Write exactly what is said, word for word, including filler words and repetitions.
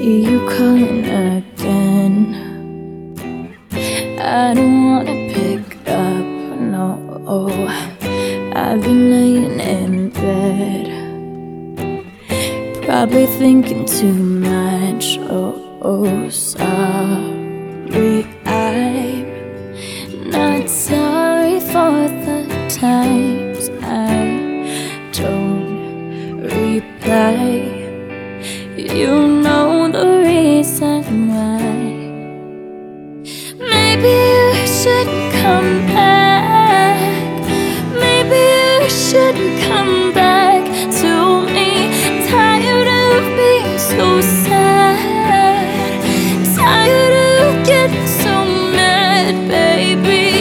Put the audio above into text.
you calling again. I don't wanna pick up, no. I've been laying in bed, probably thinking too much. Oh, oh, sorry, I'm not sorry for the times I don't reply. You know the reason why. Maybe you should come